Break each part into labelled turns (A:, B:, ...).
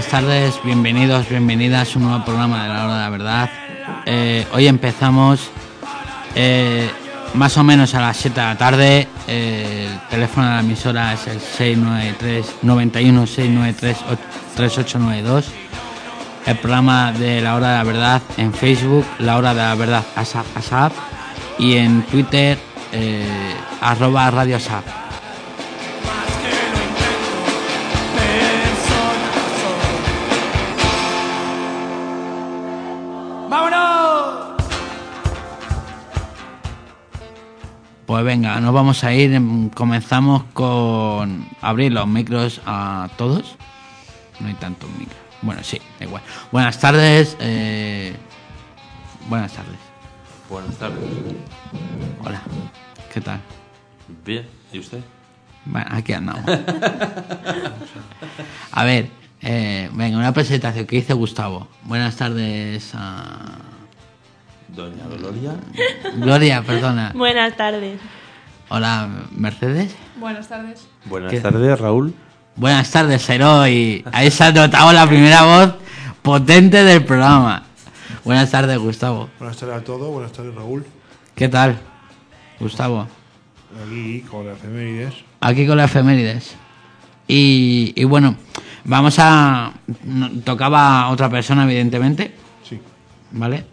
A: Buenas tardes, bienvenidos, bienvenidas a un nuevo programa de la hora de la verdad. Hoy empezamos más o menos a las 7 de la tarde. El teléfono de la emisora es el 693-91-693-3892. El programa de la hora de la verdad en Facebook, la hora de la verdad ASAP, y en Twitter @Radio ASAP. Pues venga, nos vamos a ir. Comenzamos con abrir los micros a todos. No hay tantos micros. Bueno, sí, da igual. Buenas tardes. Buenas tardes.
B: Buenas tardes.
A: Hola. ¿Qué tal?
B: Bien. ¿Y usted?
A: Bueno, aquí andamos. A ver, venga, una presentación que dice Gustavo. Buenas tardes a...
B: Doña Gloria.
A: Gloria, perdona.
C: Buenas tardes.
A: Hola, Mercedes.
D: Buenas tardes.
B: Buenas tardes, Raúl.
A: Buenas tardes, Heroi. Ahí se ha notado la primera voz potente del programa. Buenas tardes, Gustavo.
E: Buenas tardes a todos. Buenas tardes, Raúl.
A: ¿Qué tal, Gustavo?
E: Aquí con las efemérides.
A: Aquí con las efemérides. Y bueno, vamos a... Tocaba otra persona, evidentemente.
E: Sí.
A: ¿Vale?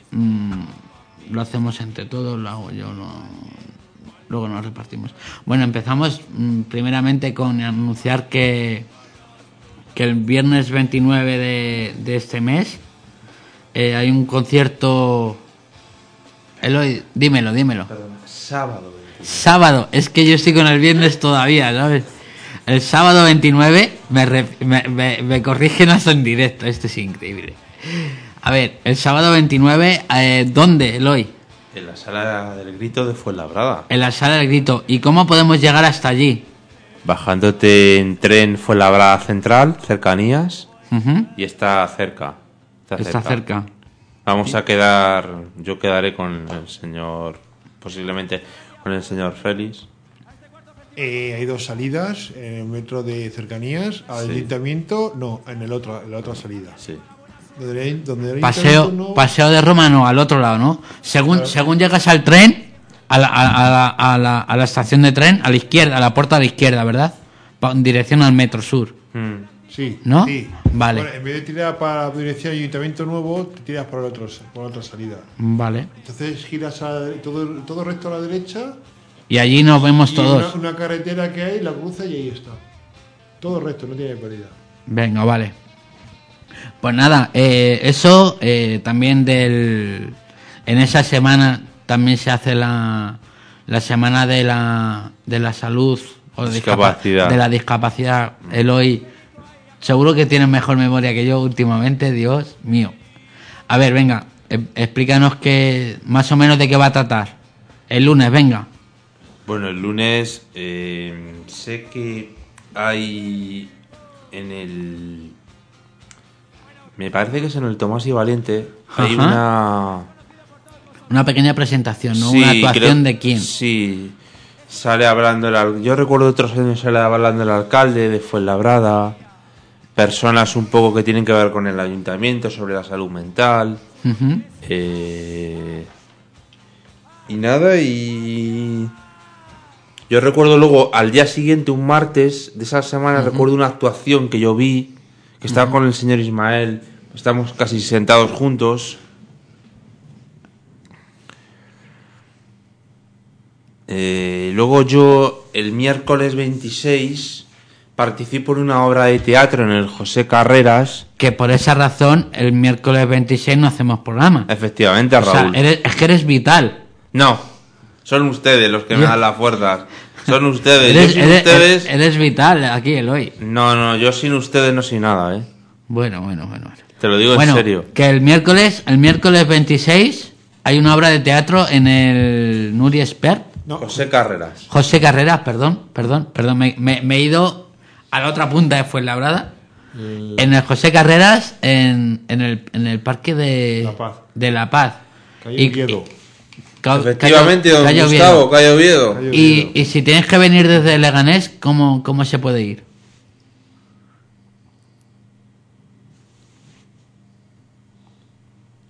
A: Lo hacemos entre todos, lo hago yo, luego nos repartimos. Bueno, empezamos primeramente con anunciar que el viernes 29 de este mes hay un concierto. Eloy, dímelo.
B: Perdón, sábado 29.
A: Sábado, es que yo estoy con el viernes todavía, ¿sabes? El sábado 29 me corrigen hasta en directo, esto es increíble. A ver, el sábado 29, ¿dónde, Eloy?
B: En la Sala del Grito de Fuenlabrada.
A: En la Sala del Grito. ¿Y cómo podemos llegar hasta allí?
B: Bajándote en tren Fuenlabrada Central, cercanías, y está cerca.
A: Está cerca.
B: Vamos a quedar, yo quedaré con el señor, posiblemente con el señor Félix.
E: Hay dos salidas en el metro de cercanías al ayuntamiento, no, en la otra salida.
B: Sí.
E: Donde
A: Paseo de Roma, no, al otro lado, ¿no? Según llegas al tren, a la estación de tren, a la izquierda, a la puerta a la izquierda, ¿verdad? En dirección al Metro Sur.
E: Sí.
A: ¿No?
E: Sí.
A: Vale.
E: Bueno, en vez de tirar para la dirección ayuntamiento nuevo, te tiras por la otra salida.
A: Vale.
E: Entonces giras todo recto a la derecha.
A: Y allí nos vemos
E: y
A: todos.
E: Una carretera que hay, la cruza y ahí está. Todo recto, no tiene pérdida.
A: Venga, vale. Pues nada, eso también en esa semana también se hace la semana de la salud o
B: discapacidad.
A: De la discapacidad. Eloy, seguro que tienes mejor memoria que yo últimamente, Dios mío. A ver, venga, explícanos más o menos de qué va a tratar. El lunes, venga.
B: Bueno, el lunes sé que hay en el... Me parece que es en el Tomás y Valiente. Hay una
A: pequeña presentación, ¿no?
B: Sí,
A: Una actuación de quién.
B: Sí, sale hablando yo recuerdo otros años sale hablando el alcalde de Fuenlabrada, personas un poco que tienen que ver con el ayuntamiento sobre la salud mental. Y nada, y yo recuerdo luego al día siguiente, un martes de esa semana, recuerdo una actuación que yo vi, que estaba con el señor Ismael, estamos casi sentados juntos. Luego yo el miércoles 26 participo en una obra de teatro en el José Carreras.
A: Que por esa razón el miércoles 26 no hacemos programa.
B: Efectivamente, Raúl.
A: O sea, es que eres vital.
B: No, son ustedes los que me dan las fuerzas. Son ustedes.
A: Eres vital aquí, Eloy.
B: No, yo sin ustedes no soy nada, ¿eh?
A: Bueno.
B: Te lo digo en serio.
A: Que el miércoles 26 hay una obra de teatro en el Nuri Espert.
E: No.
B: José Carreras.
A: José Carreras, perdón. Me he ido a la otra punta de Fuenlabrada. En el José Carreras, en el parque de La Paz.
E: Calle Oviedo.
B: Efectivamente, don Gustavo, Calle Oviedo.
A: Y si tienes que venir desde Leganés, ¿cómo se puede ir?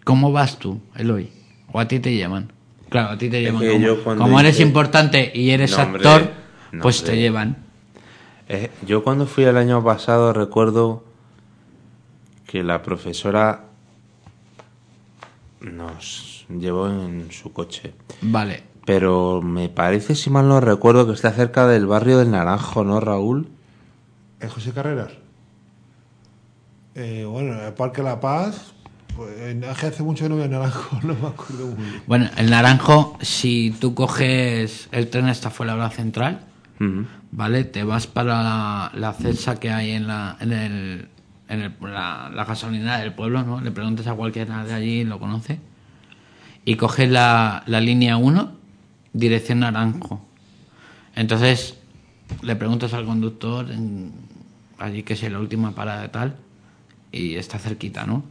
A: ¿Cómo vas tú, Eloy? ¿O a ti te llevan? Claro, a ti te llevan.
B: que yo cuando
A: Como eres
B: hice-
A: importante y eres
B: No, hombre,
A: actor,
B: no,
A: pues
B: hombre.
A: te llevan.
B: Yo cuando fui el año pasado recuerdo que la profesora nos llevó en su coche.
A: Vale.
B: Pero me parece, si mal no recuerdo, que está cerca del barrio del Naranjo, ¿no, Raúl?
E: ¿En José Carreras? Bueno, el Parque La Paz. Pues, es que hace mucho que no voy a Naranjo, no me acuerdo muy bien.
A: Bueno, el Naranjo, si tú coges el tren hasta Fuenlabrada Central,
B: Ujú.
A: ¿vale? Te vas para la celsa que hay en la gasolinera del pueblo, ¿no? Le preguntas a cualquiera de allí, lo conoce. Y coges la línea 1, dirección Naranjo. Entonces, le preguntas al conductor, allí que es la última parada de tal, y está cerquita, ¿no?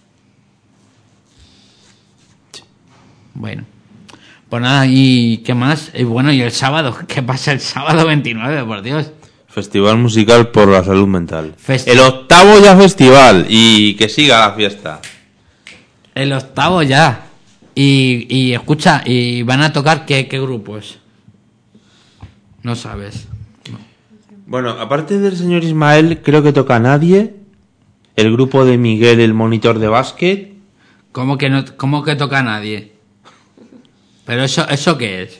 A: Bueno. Pues nada, ¿y qué más? Y bueno, ¿y el sábado? ¿Qué pasa el sábado 29, por Dios?
B: Festival musical por la salud mental.
A: Festi-
B: El 8º ya festival y que siga la fiesta.
A: El 8º ya. Y escucha, ¿y van a tocar qué grupos? No sabes.
B: Bueno, aparte del señor Ismael, creo que toca Nadie, el grupo de Miguel, el monitor de básquet.
A: ¿Cómo que toca a nadie? ¿Pero eso qué es?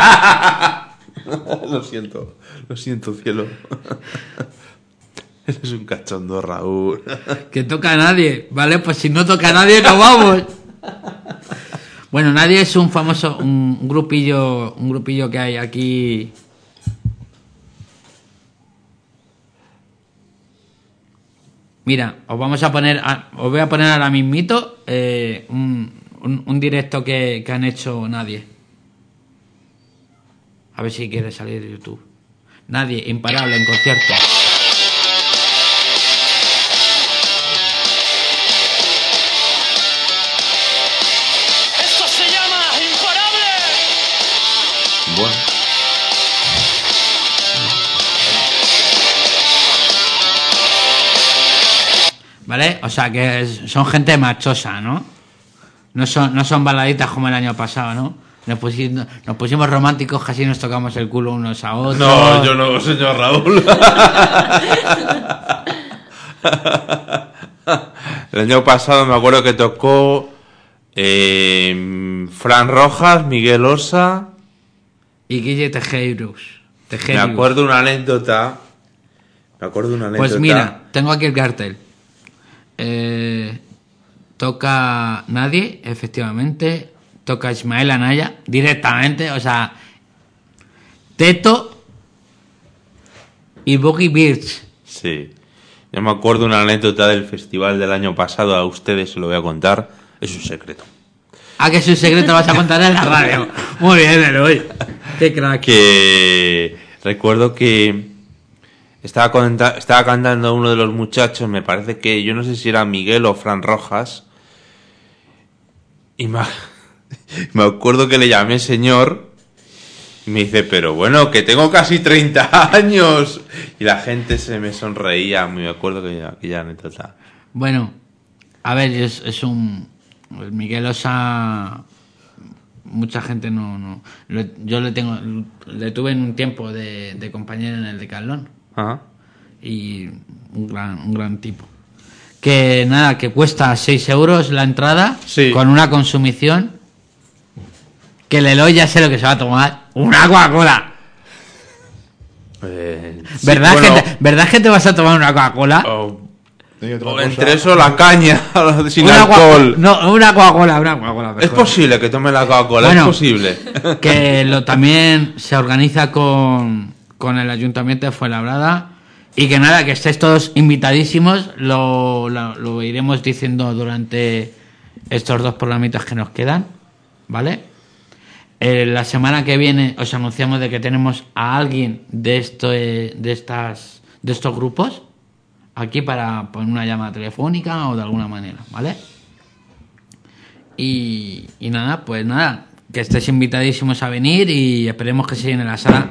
B: Lo siento, cielo. Eres un cachondo, Raúl.
A: Que toca a nadie, ¿vale? Pues si no toca a nadie, no vamos. Bueno, Nadie es un famoso, un grupillo que hay aquí. Mira, os voy a poner ahora mismito un directo que han hecho Nadie. A ver si quiere salir de YouTube. Nadie, imparable en concierto.
C: Esto se llama Imparable.
B: Bueno.
A: ¿Vale? O sea que son gente machosa, ¿no? No son baladitas como el año pasado, ¿no? Nos pusimos románticos, casi nos tocamos el culo unos a otros.
B: No, yo no, señor Raúl. El año pasado me acuerdo que tocó Fran Rojas, Miguel Osa.
A: Y Guille Tejeiros.
B: Me acuerdo una anécdota.
A: Pues mira, tengo aquí el cartel. Toca Nadie, efectivamente. Toca Ismael Anaya, directamente. O sea, Teto y Boogie Birch.
B: Sí. Yo me acuerdo una anécdota del festival del año pasado. A ustedes se lo voy a contar. Es un secreto.
A: Ah, que es un secreto, lo vas a contar en la radio. Muy bien, Eloy. Qué crack.
B: Que recuerdo que estaba cantando uno de los muchachos, me parece que yo no sé si era Miguel o Fran Rojas, y me acuerdo que le llamé señor y me dice, pero bueno, que tengo casi 30 años, y la gente se me sonreía. Me acuerdo que aquella anécdota.
A: Bueno, a ver, es un... el Miguel Osa, mucha gente no yo le tuve en un tiempo de compañero en el Decathlon.
B: Ajá.
A: Y un gran tipo. Que nada, que cuesta 6 euros la entrada,
B: Sí.
A: con una consumición que el Eloy ya sé lo que se va a tomar. ¡Una Coca-Cola!
B: Sí,
A: ¿Verdad,
B: bueno,
A: ¿Verdad que te vas a tomar una Coca-Cola?
E: Hay otra
B: o
E: cosa.
B: entre eso la caña sin
A: Una
B: alcohol.
A: No, una Coca-Cola mejor.
B: Es posible que tome la Coca-Cola,
A: Bueno,
B: es posible.
A: Que también se organiza con el Ayuntamiento de Fuenlabrada. Y que nada, que estéis todos invitadísimos. Lo iremos diciendo durante estos 2 programitas que nos quedan, ¿vale? La semana que viene os anunciamos de que tenemos a alguien de estos grupos aquí para poner una llamada telefónica o de alguna manera, ¿vale? Y nada, pues nada, que estéis invitadísimos a venir y esperemos que se llene la sala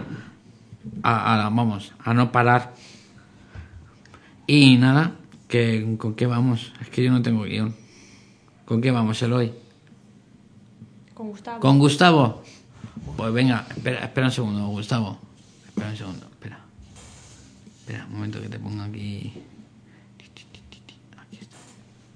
A: a no parar. Y nada, ¿con qué vamos? Es que yo no tengo guión. ¿Con quién vamos, Eloy?
D: Con Gustavo.
A: ¿Con Gustavo? Pues venga, espera un segundo, Gustavo. Espera un segundo, espera. Espera un momento que te ponga aquí. Aquí está.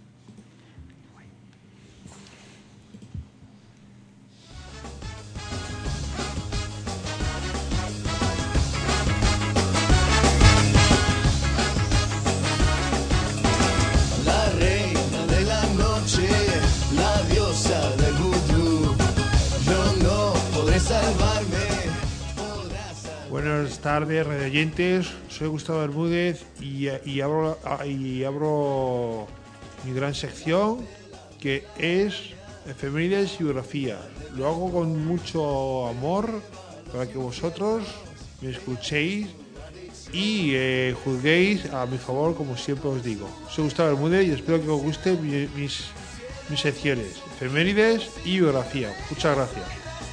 F: La reina de la noche, la diosa del vudú. Yo no podré salvarme.
E: Buenas tardes, radio oyentes. Soy Gustavo Bermúdez y abro mi gran sección, que es efemérides y biografía. Lo hago con mucho amor para que vosotros me escuchéis y juzguéis a mi favor, como siempre os digo. Soy Gustavo Bermúdez y espero que os gusten mis secciones, efemérides y biografía. Muchas gracias.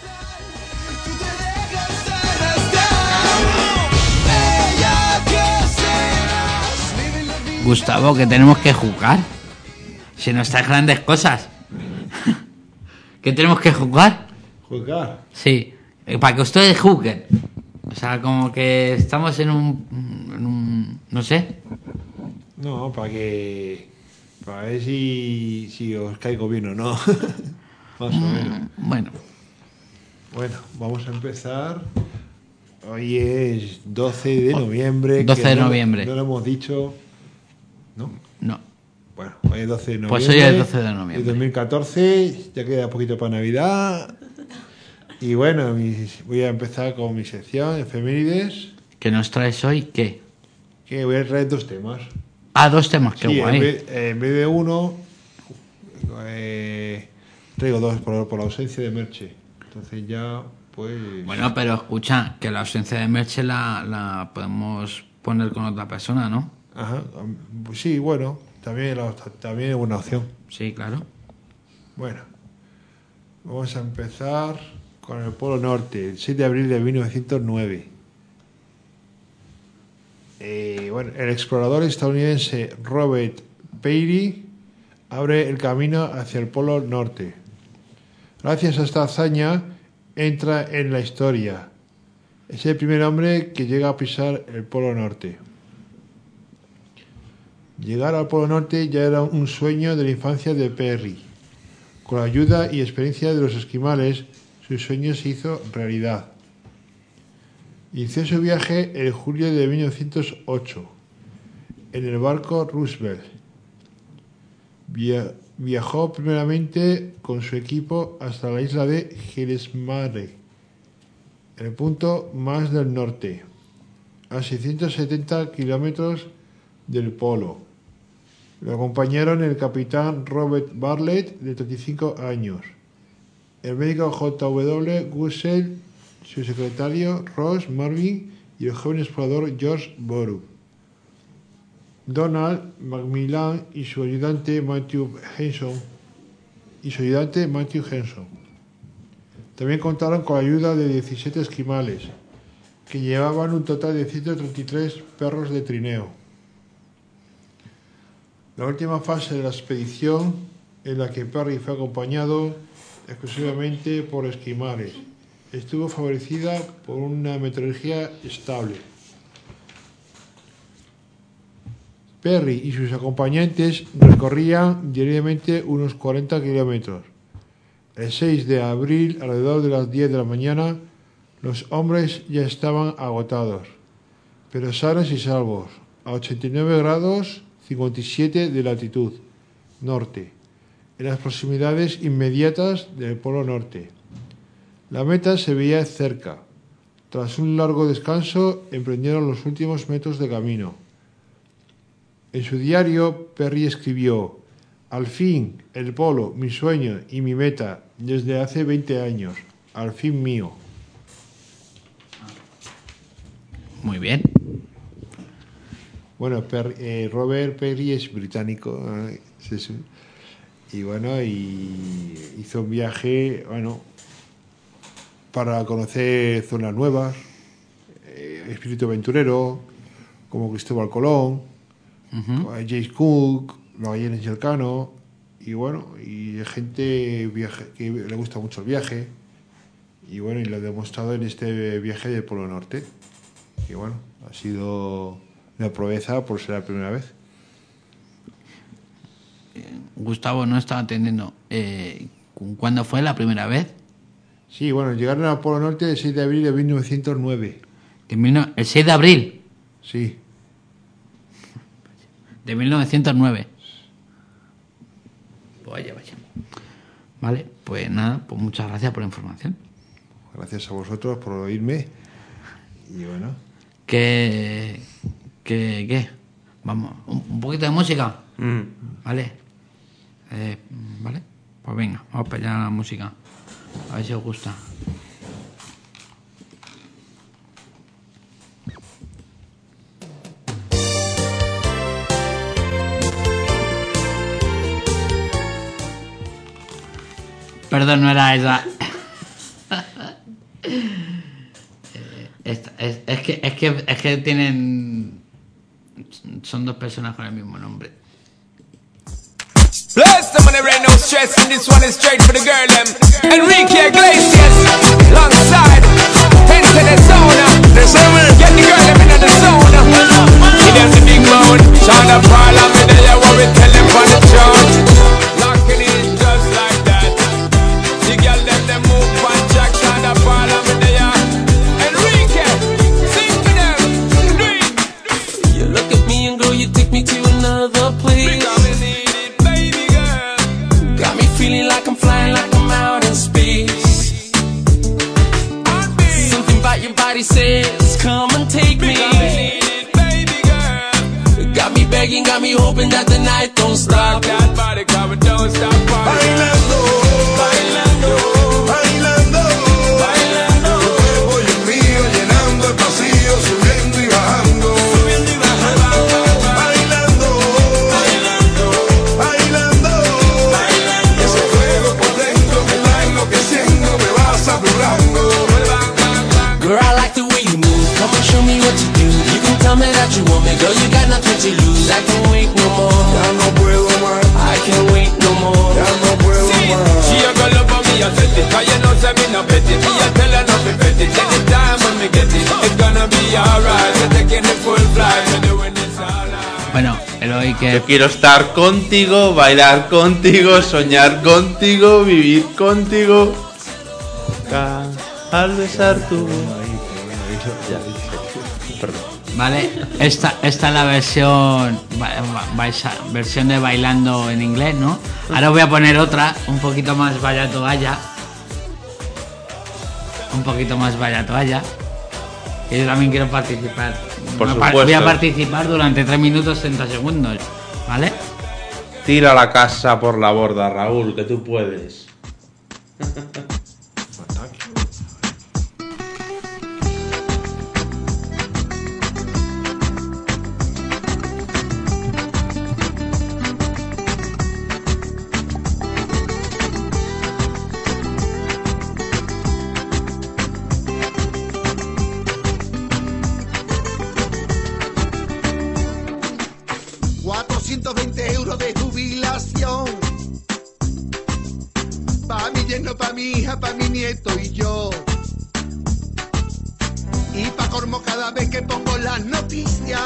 A: Gustavo, que tenemos que jugar. Si nos traes grandes cosas. ¿Qué tenemos que jugar?
E: ¿Juzgar?
A: Sí, para que ustedes juzguen. O sea, como que estamos en un no sé.
E: No, para ver si os caigo bien o no. Más o menos.
A: Bueno,
E: Bueno, vamos a empezar. Hoy es 12 de noviembre.
A: 12
E: que
A: de
E: no-
A: noviembre.
E: No lo hemos dicho. ¿No?
A: no.
E: Bueno, hoy es 12 de noviembre.
A: Pues hoy es 12 de noviembre.
E: De 2014, ya queda poquito para Navidad. Y bueno, voy a empezar con mi sección, efemérides,
A: ¿Qué nos traes hoy? ¿Qué?
E: que voy a traer dos temas.
A: Ah, dos temas, qué
E: Sí,
A: guay.
E: en vez de uno, traigo dos por la ausencia de Merche. Entonces ya, pues...
A: Bueno, pero escucha, que la ausencia de Merche la podemos poner con otra persona, ¿no?
E: Ajá, pues sí, bueno, también es buena opción.
A: Sí, claro.
E: Bueno, vamos a empezar con el Polo Norte, el 6 de abril de 1909. Bueno, el explorador estadounidense Robert Peary abre el camino hacia el Polo Norte. Gracias a esta hazaña entra en la historia. Es el primer hombre que llega a pisar el Polo Norte. Llegar al Polo Norte ya era un sueño de la infancia de Peary. Con la ayuda y experiencia de los esquimales, su sueño se hizo realidad. Inició su viaje en julio de 1908 en el barco Roosevelt. Viajó primeramente con su equipo hasta la isla de Gillesmere, el punto más del norte, a 670 kilómetros del polo. Lo acompañaron el capitán Robert Bartlett, de 35 años, el médico J.W. Gussell, su secretario Ross Marvin y el joven explorador George Borup. Donald Macmillan y su ayudante Matthew Henson. También contaron con la ayuda de 17 esquimales, que llevaban un total de 133 perros de trineo. La última fase de la expedición, en la que Peary fue acompañado exclusivamente por esquimales, estuvo favorecida por una meteorología estable. Peary y sus acompañantes recorrían diariamente unos 40 kilómetros. El 6 de abril, alrededor de las 10 de la mañana, los hombres ya estaban agotados, pero sanos y salvos, a 89 grados 57 de latitud norte, en las proximidades inmediatas del Polo Norte. La meta se veía cerca. Tras un largo descanso, emprendieron los últimos metros de camino. En su diario, Peary escribió: "Al fin, el polo, mi sueño y mi meta, desde hace 20 años. Al fin mío".
A: Muy bien.
E: Bueno, Robert Peary es británico. Sí. Y bueno, y hizo un viaje, bueno, para conocer zonas nuevas, espíritu aventurero, como Cristóbal Colón, James Cook, Magallanes y Elcano, y bueno, y gente que le gusta mucho el viaje, y bueno, y lo he demostrado en este viaje del Polo Norte, y bueno, ha sido una proeza por ser la primera vez.
A: Gustavo no estaba atendiendo. ¿Cuándo fue la primera vez?
E: Sí, bueno, llegaron al Polo Norte el 6 de abril de 1909.
A: El 6 de abril
E: Sí.
A: de 1909. Vaya. Vale, pues nada, pues muchas gracias por la información.
E: Gracias a vosotros por oírme. Y bueno.
A: ¿Qué? Vamos, un poquito de música. Vale. Vale, pues venga, vamos para allá la música. A ver si os gusta. Perdón, no era esa. Es que tienen... Son dos personas con el mismo nombre.
G: Bless them when there ain't no stress, and this one is straight for the girl them. Enrique Iglesias, alongside Enter the Zona. Get the girl them in the zona. He does the big moan, Shonda Parliament, they are what we tell them on the chart. Locking in just like that. The girl them move on Jack, Shonda Parliament, they are. Enrique, sing to them, do it.
H: You look at me and girl, you take me to another place. Feeling like I'm flying, like I'm out in space. Something about your body says, come and take me. Got me begging, got me hoping that the night don't stop.
G: That body cover don't stop.
F: Bailando, bailando, bailando, bailando. Voy el mío llenando el pasillo, subiendo y bajando. Bailando, bailando, bailando. Ese fuego por dentro me va enloqueciendo, me va saturando.
H: Girl, I like the way you move. Come and show me what you do. You can tell me that you want me, girl. You got nothing to lose. I can't wait no more.
F: Ya no puedo más,
H: I can't wait no more.
F: ya no puedo más.
G: She a go love me a set it, 'cause you know say me no petty. Me a tell her not to pet it. Anytime when me get it, it's gonna be alright. We're taking the full flight, we're doing this all night.
A: Bueno, Eloy,
B: Yo
A: que...
B: quiero estar contigo, bailar contigo, soñar contigo, vivir contigo. Al besar tu voz. Perdón.
A: Vale, esta es la versión versión de bailando en inglés, ¿no? Ahora voy a poner otra, un poquito más vaya toalla. Un poquito más vaya toalla. Que yo también quiero participar.
B: Por
A: Voy a
B: supuesto.
A: participar durante 3 minutos 30 segundos, ¿vale?
B: Tira la casa por la borda, Raúl, que tú puedes.
F: €420 de jubilación. Pa' mi yerno, pa' mi hija, pa' mi nieto y yo. Y pa' colmo cada vez que pongo las noticias,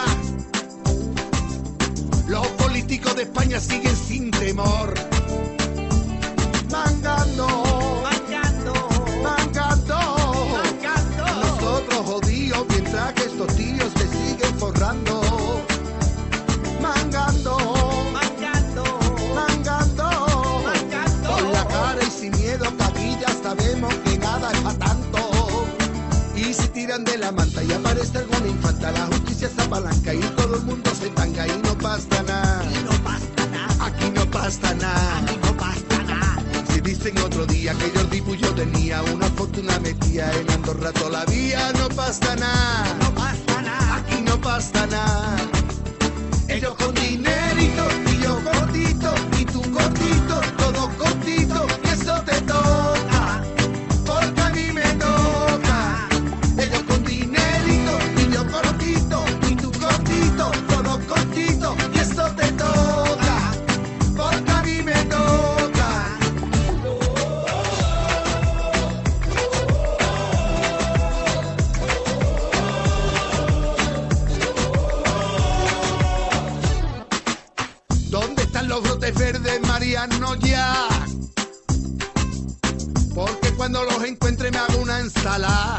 F: los políticos de España siguen sin temor. Mangando, mangando, mangando, mangando. Nosotros jodidos mientras que estos tíos se siguen forrando. Mangando, mangando, mangando, mangando. Con la cara y sin miedo, que aquí ya sabemos que nada es pa' tanto. Y si tiran de la manta y aparece alguna infanta, la justicia se apalanca y todo el mundo se tanga y no pasa nada. Y no pasa nada. Aquí no pasa nada. Aquí no pasa nada. Si dicen otro día que Jordi Puyol tenía una fortuna metida en Andorra toda la vía, no pasa nada. No pasa nada. Aquí no pasa nada. Ellos con dinerito y yo cortito y tú cortito, todo cortito y eso te toca, porque a mí me toca. Ellos con dinerito y yo cortito y tú cortito, todo cortito y eso te toca, porque a mí me toca. olvidarnos ya. Porque cuando los encuentre me hago una ensalada.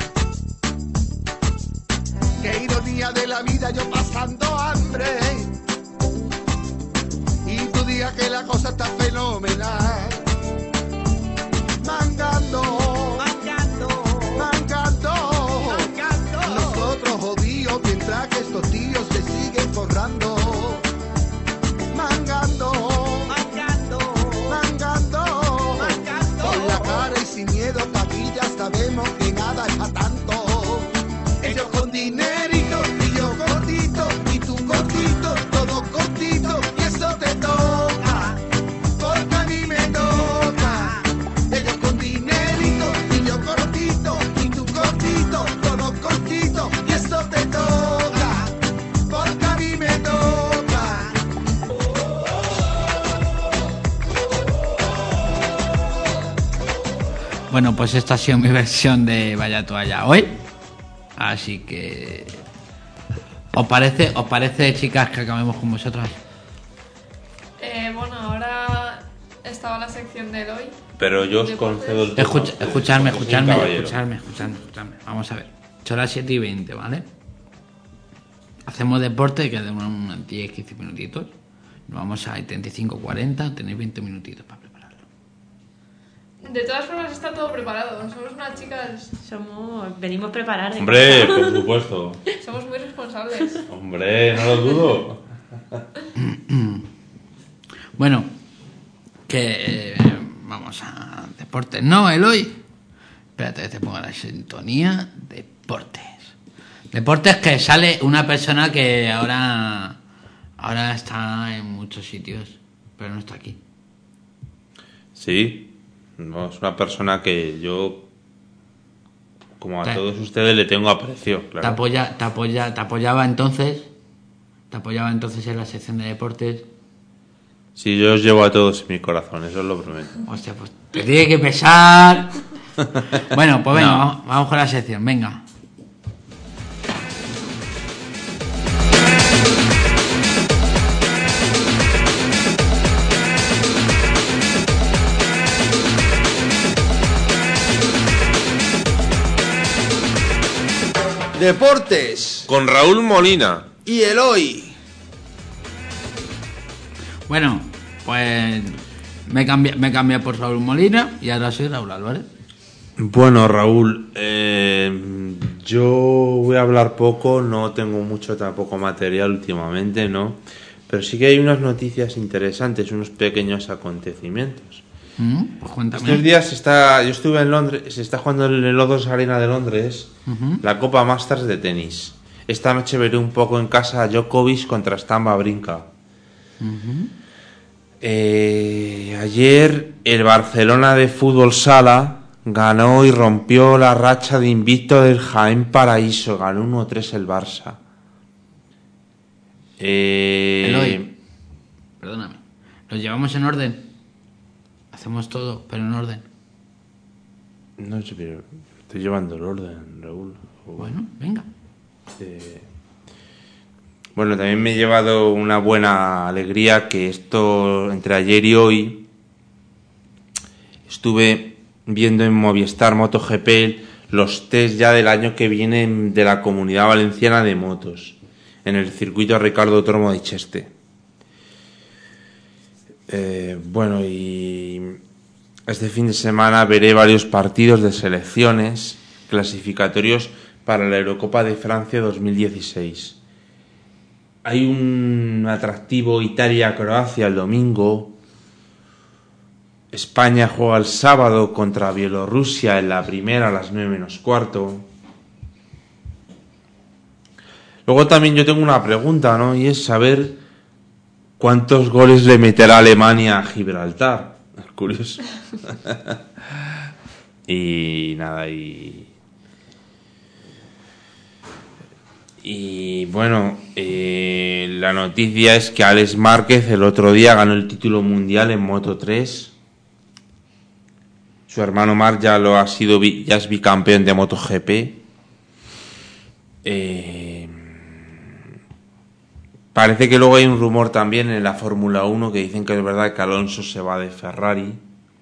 F: Qué ironía de la vida, yo pasando hambre. Y tú digas que la cosa está fenomenal. Mangando, mangando, mangando, mangando. Nosotros jodidos mientras que estos tíos se siguen forrando. Mangando, mangando, mangando, mangando. Con la cara y sin miedo, que aquí ya sabemos que nada es a tanto. Ellos con dinerito y yo cortito, y tú cortito, todo cortito, y eso te toca, porque a mí me toca. Ellos con dinerito y yo cortito, y tú cortito, todo cortito, y eso te toca, porque a mí me toca.
A: Bueno, pues esta ha sido mi versión de Vaya Toalla hoy. Así que... ¿Os parece, chicas, que acabemos con vosotras?
D: Bueno, ahora estaba la sección de Eloy.
B: Pero yo os concedo el turno.
A: Escuchadme.
B: Caballero.
A: Vamos a ver. Son las 7:20, ¿vale? Hacemos deporte, que de unos 10-15 minutitos. Nos vamos a 35-40, tenéis 20 minutitos para prepararlo.
D: De todas formas está todo preparado. Somos unas chicas...
I: Venimos preparadas.
B: Hombre, por supuesto.
D: Somos muy responsables.
B: Hombre, no lo dudo.
A: Bueno, que vamos a deportes. No, Eloy. Espérate, te pongo la sintonía. Deportes. Deportes, que sale una persona que ahora está en muchos sitios, pero no está aquí.
B: Sí. No, es una persona que yo, como a todos ustedes, le tengo aprecio. Claro.
A: Te apoyaba entonces en la sección de deportes.
B: Sí, yo os llevo a todos en mi corazón, eso os lo prometo.
A: Hostia, pues te tiene que pesar. Bueno, pues venga, vamos con la sección, venga.
F: Deportes
B: Con Raúl Molina.
F: y Eloy.
A: Bueno, pues me cambié por Raúl Molina y ahora soy Raúl Álvarez.
B: Bueno, Raúl, yo voy a hablar poco, no tengo mucho tampoco material últimamente, ¿no? Pero sí que hay unas noticias interesantes, unos pequeños acontecimientos.
A: Pues cuéntame.
B: Estos días yo estuve en Londres, se está jugando en el O2 Arena de Londres la Copa Masters de tenis. Esta noche veré un poco en casa a Djokovic contra Stan Wawrinka. Ayer el Barcelona de fútbol sala ganó y rompió la racha de invicto del Jaén Paraíso. Ganó 1-3 el Barça.
A: Eloy, perdóname. ¿Los llevamos en orden? Hacemos todo, pero en orden.
B: No sé, pero estoy llevando el orden, Raúl.
A: Bueno, venga.
B: Bueno, también me he llevado una buena alegría, que esto, entre ayer y hoy, estuve viendo en Movistar MotoGP los test ya del año que viene de la Comunidad Valenciana de motos, en el circuito Ricardo Tormo de Cheste. Bueno, y este fin de semana veré varios partidos de selecciones clasificatorios para la Eurocopa de Francia 2016. Hay un atractivo Italia-Croacia el domingo. España juega el sábado contra Bielorrusia en la primera a las 9:15. Luego también yo tengo una pregunta, ¿no? Y es saber cuántos goles le meterá Alemania a Gibraltar. Es curioso. Y nada, y bueno, la noticia es que Alex Márquez el otro día ganó el título mundial en Moto3. Su hermano Marc ya es bicampeón de MotoGP. Parece que luego hay un rumor también en la Fórmula 1 que dicen que es verdad que Alonso se va de Ferrari.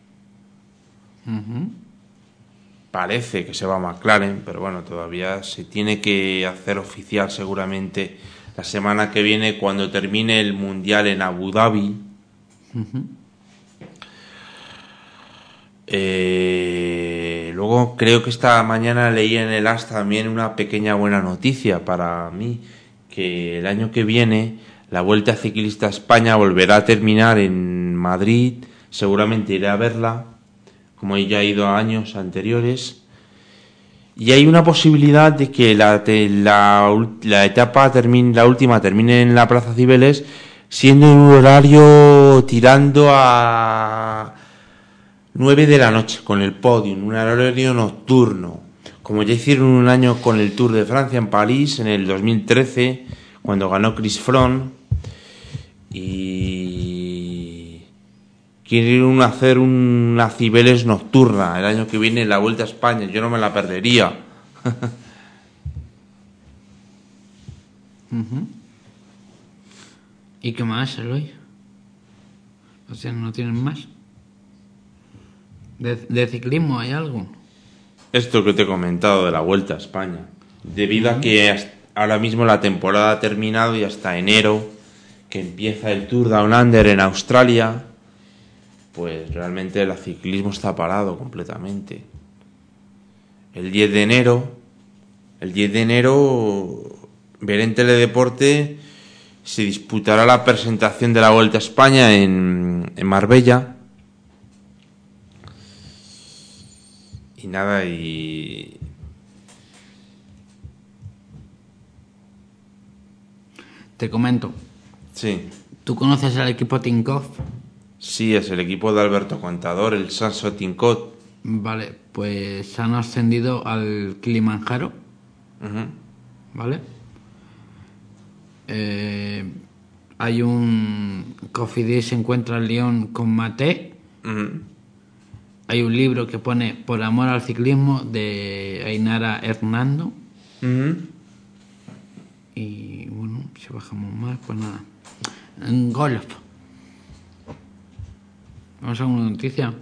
B: Parece que se va a McLaren, pero bueno, todavía se tiene que hacer oficial seguramente la semana que viene cuando termine el Mundial en Abu Dhabi. Luego creo que esta mañana leí en el AS también una pequeña buena noticia para mí, que el año que viene la Vuelta Ciclista a España volverá a terminar en Madrid. Seguramente iré a verla, como ya he ido a años anteriores, y hay una posibilidad de que la etapa termine, la última termine en la Plaza Cibeles, siendo un horario tirando a 9 de la noche, con el podium, un horario nocturno, como ya hicieron un año con el Tour de Francia en París en el 2013, cuando ganó Chris Froome, y quieren hacer una Cibeles nocturna el año que viene en la Vuelta a España. Yo no me la perdería.
A: ¿Y qué más, Eloy? O sea, ¿no tienen más? ¿De ciclismo hay algo?
B: Esto que te he comentado de la Vuelta a España. Debido a que ahora mismo la temporada ha terminado y hasta enero, que empieza el Tour Down Under en Australia, pues realmente el ciclismo está parado completamente. El 10 de enero, veré en Teledeporte, se disputará la presentación de la Vuelta a España en Marbella. Y nada,
A: Te comento.
B: Sí.
A: ¿Tú conoces al equipo Tinkoff?
B: Sí, es el equipo de Alberto Contador, el Sanso Tinkoff.
A: Vale, pues han ascendido al Kilimanjaro. ¿Vale? Hay un Cofidis se encuentra en Lyon con Mate. Hay un libro que pone Por amor al ciclismo de Ainara Hernando. Y bueno, si bajamos más, pues nada. En golf. ¿Vamos a una noticia?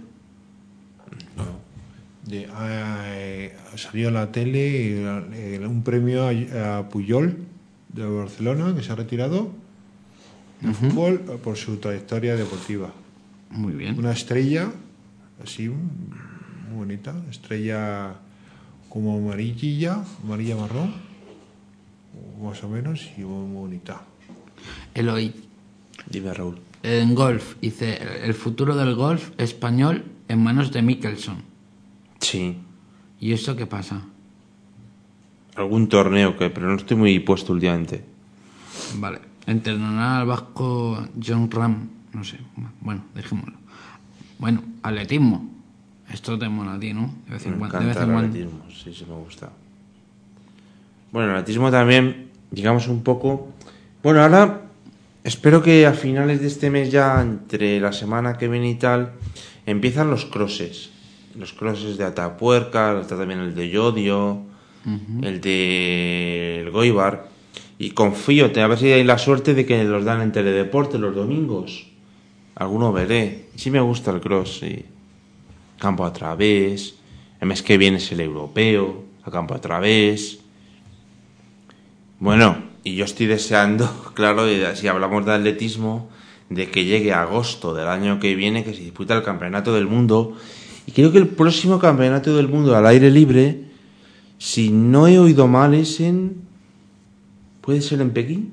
E: Salió en la tele un premio a Puyol de Barcelona, que se ha retirado de fútbol por su trayectoria deportiva.
A: Muy bien.
E: Una estrella así muy bonita, estrella como amarilla marrón, más o menos, y muy bonita.
A: Eloy.
B: Dime, Raúl.
A: En golf, dice, el futuro del golf español en manos de Mickelson.
B: Sí.
A: ¿Y eso qué pasa?
B: Algún torneo pero no estoy muy puesto últimamente.
A: Vale. Entrenará al vasco John Ram. No sé. Bueno, dejémoslo. Bueno, atletismo. Esto te mola a ti, ¿no? De vez en
B: Me
A: cuando.
B: encanta el atletismo, sí me gusta. Bueno, el atletismo también, digamos un poco... Bueno, ahora espero que a finales de este mes, ya entre la semana que viene y tal, empiezan los crosses. Los crosses de Atapuerca, está también el de Llodio, el de el Goibar. Y confío, a ver si hay la suerte de que los dan en Teledeporte los domingos. Alguno veré. Sí me gusta el cross, sí. Campo a través. El mes que viene es el europeo, a campo a través. Bueno, y yo estoy deseando, claro, si hablamos de atletismo, de que llegue agosto del año que viene, que se disputa el Campeonato del Mundo. Y creo que el próximo Campeonato del Mundo al aire libre, si no he oído mal, es ¿puede ser en Pekín?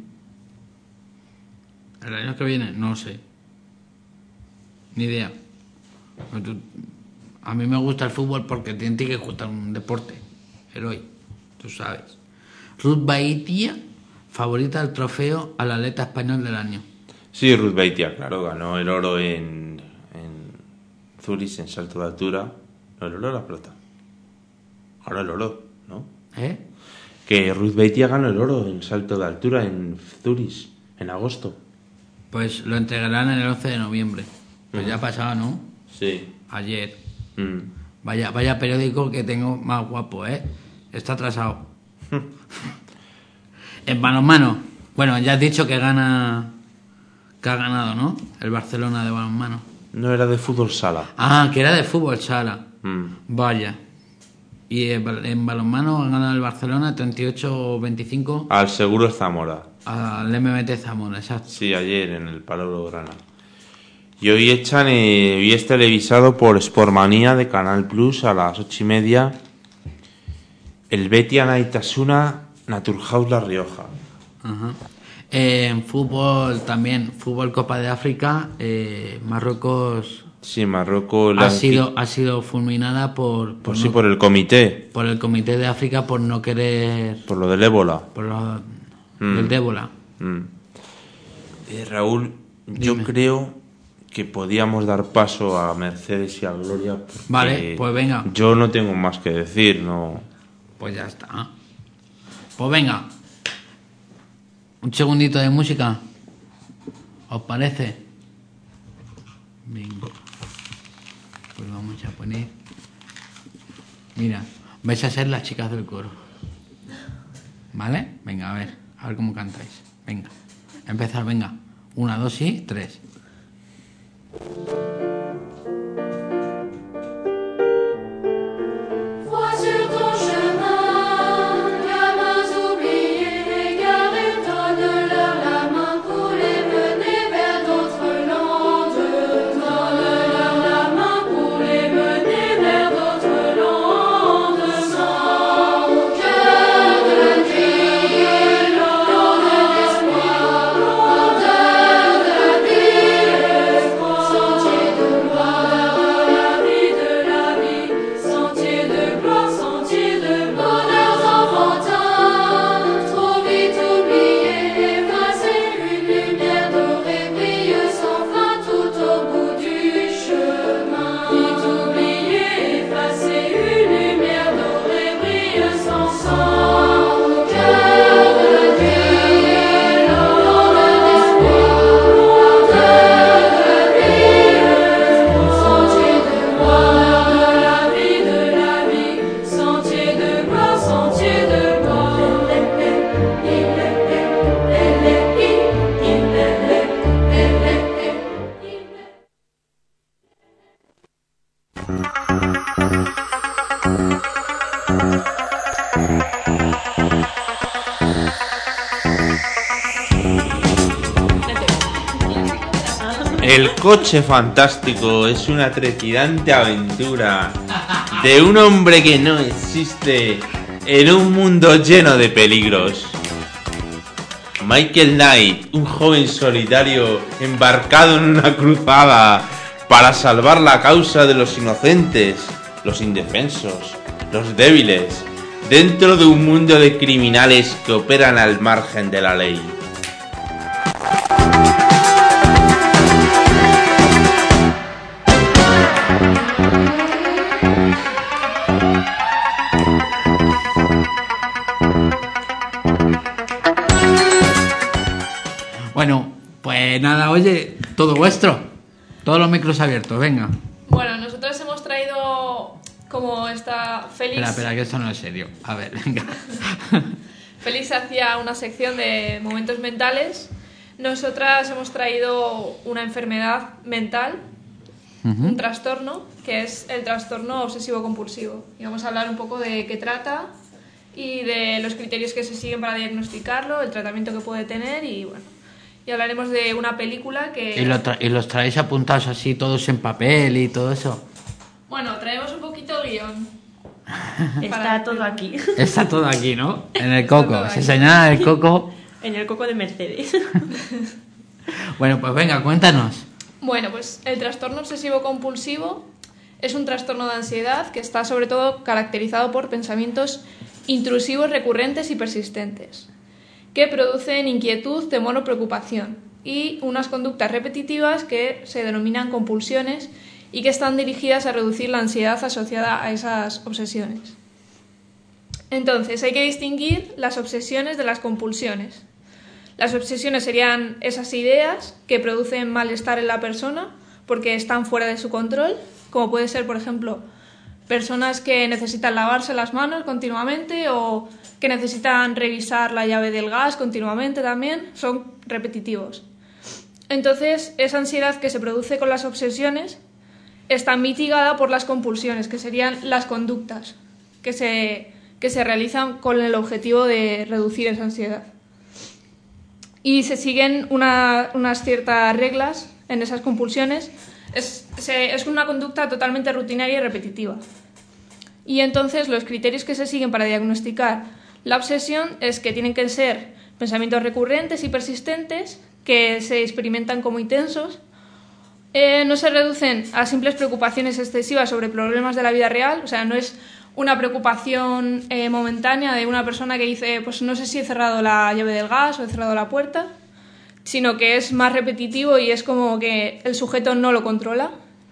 A: El año que viene, no sé. Ni idea. A mí me gusta el fútbol porque tiene que gustar un deporte. Eloy, tú sabes. Ruth Baitia, favorita del trofeo al atleta español del año.
B: Sí, Ruth Baitia, claro, ganó el oro en Zurich en salto de altura. ¿No el oro o la plata? Ahora el oro, ¿no? Que Ruth Baitia ganó el oro en salto de altura en Zurich en agosto.
A: Pues lo entregarán el 11 de noviembre. Pues ya ha pasado, ¿no?
B: Sí.
A: Ayer. Vaya periódico que tengo más guapo, ¿eh? Está atrasado. En balonmano, Bueno, ya has dicho que ha ganado, ¿no? El Barcelona de balonmano.
B: No era de fútbol sala.
A: Ah, que era de fútbol sala.
B: Mm.
A: Vaya. Y en balonmano ha ganado el Barcelona 38-25
B: Al Seguro Zamora.
A: al MMT Zamora, exacto.
B: Sí, ayer en el Palo Blaugrana. Y hoy hoy es televisado por Sportmanía de Canal Plus a las 8:30. El Betia Naitasuna Naturhaus La Rioja.
A: Ajá. En fútbol también, fútbol Copa de África, Marruecos
B: Sí, Marruecos
A: ha sido fulminada por
B: el comité,
A: por el Comité de África por no querer
B: por lo del ébola.
A: por lo del ébola.
B: Raúl, yo creo que podíamos dar paso a Mercedes y a Gloria. Porque
A: Vale, pues venga.
B: Yo no tengo más que decir, no.
A: Pues ya está. Pues venga. Un segundito de música. ¿Os parece? Venga. Pues vamos a poner. Mira, vais a ser las chicas del coro. ¿Vale? Venga, a ver cómo cantáis. Venga. Empezar, venga. 1, 2 y 3.
B: El coche fantástico es una trepidante aventura de un hombre que no existe en un mundo lleno de peligros. Michael Knight, un joven solitario embarcado en una cruzada para salvar la causa de los inocentes, los indefensos, los débiles, dentro de un mundo de criminales que operan al margen de la ley.
A: Bueno, pues nada, oye, todo vuestro. Todos los micros abiertos, venga.
D: Bueno, nosotros hemos traído como esta Félix.
A: Espera, que esto no es serio. A ver, venga.
D: Félix hacía una sección de momentos mentales. Nosotras hemos traído una enfermedad mental, un trastorno, que es el trastorno obsesivo-compulsivo. Y vamos a hablar un poco de qué trata y de los criterios que se siguen para diagnosticarlo, el tratamiento que puede tener y bueno. Y hablaremos de una película que...
A: ¿Y los traéis apuntados así todos en papel y todo eso?
D: Bueno, traemos un poquito el guión.
I: Está todo aquí.
A: Está todo aquí, ¿no? En el coco. Se señala el coco.
I: En el coco de Mercedes.
A: Bueno, pues venga, cuéntanos.
D: Bueno, pues el trastorno obsesivo-compulsivo es un trastorno de ansiedad que está sobre todo caracterizado por pensamientos intrusivos, recurrentes y persistentes, que producen inquietud, temor o preocupación, y unas conductas repetitivas que se denominan compulsiones y que están dirigidas a reducir la ansiedad asociada a esas obsesiones. Entonces, hay que distinguir las obsesiones de las compulsiones. Las obsesiones serían esas ideas que producen malestar en la persona porque están fuera de su control, como puede ser, por ejemplo, personas que necesitan lavarse las manos continuamente o que necesitan revisar la llave del gas continuamente también, son repetitivos. Entonces, esa ansiedad que se produce con las obsesiones está mitigada por las compulsiones, que serían las conductas que se realizan con el objetivo de reducir esa ansiedad. Y se siguen unas ciertas reglas en esas compulsiones. Es una conducta totalmente rutinaria y repetitiva. Y entonces los criterios que se siguen para diagnosticar la obsesión es que tienen que ser pensamientos recurrentes y persistentes, que se experimentan como intensos, no se reducen a simples preocupaciones excesivas sobre problemas de la vida real, o sea, no es una preocupación momentánea de una persona que dice, pues no sé si he cerrado la llave del gas o he cerrado la puerta, sino que es más repetitivo y es como que el sujeto no lo controla.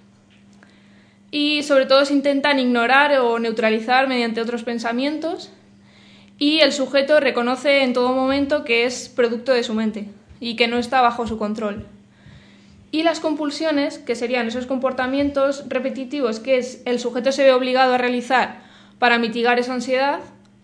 D: Y sobre todo se intentan ignorar o neutralizar mediante otros pensamientos, y el sujeto reconoce en todo momento que es producto de su mente y que no está bajo su control. Y las compulsiones, que serían esos comportamientos repetitivos que el sujeto se ve obligado a realizar para mitigar esa ansiedad,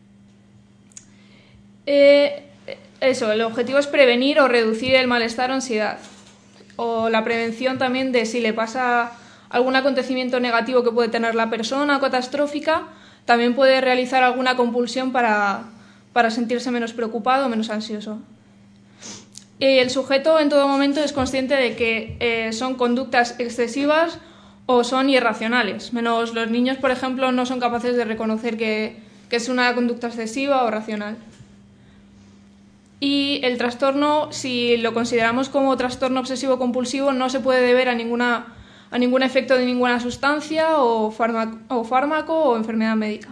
D: el objetivo es prevenir o reducir el malestar o ansiedad, o la prevención también de si le pasa algún acontecimiento negativo que puede tener la persona, catastrófica, también puede realizar alguna compulsión para sentirse menos preocupado o menos ansioso. El sujeto en todo momento es consciente de que son conductas excesivas o son irracionales, menos los niños, por ejemplo, no son capaces de reconocer que es una conducta excesiva o racional. Y el trastorno, si lo consideramos como trastorno obsesivo-compulsivo, no se puede deber a ningún efecto de ninguna sustancia o fármaco o enfermedad médica.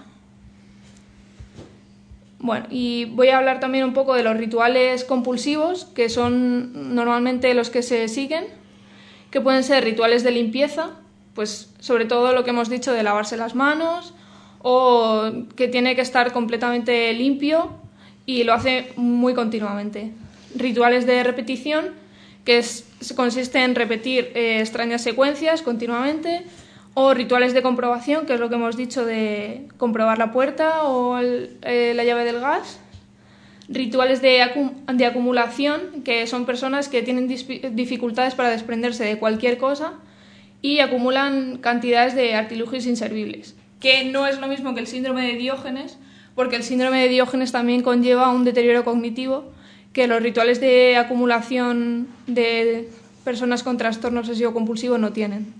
D: Bueno, y voy a hablar también un poco de los rituales compulsivos, que son normalmente los que se siguen, que pueden ser rituales de limpieza, pues sobre todo lo que hemos dicho de lavarse las manos, o que tiene que estar completamente limpio y lo hace muy continuamente. Rituales de repetición, que consiste en repetir extrañas secuencias continuamente, o rituales de comprobación, que es lo que hemos dicho de comprobar la puerta o la llave del gas. Rituales de acumulación, que son personas que tienen dificultades para desprenderse de cualquier cosa y acumulan cantidades de artilugios inservibles, que no es lo mismo que el síndrome de Diógenes, porque el síndrome de Diógenes también conlleva un deterioro cognitivo que los rituales de acumulación de personas con trastorno obsesivo-compulsivo no tienen.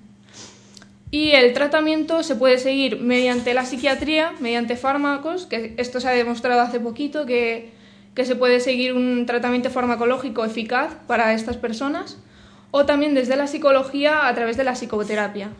D: Y el tratamiento se puede seguir mediante la psiquiatría, mediante fármacos, que esto se ha demostrado hace poquito, que se puede seguir un tratamiento farmacológico eficaz para estas personas, o también desde la psicología a través de la psicoterapia.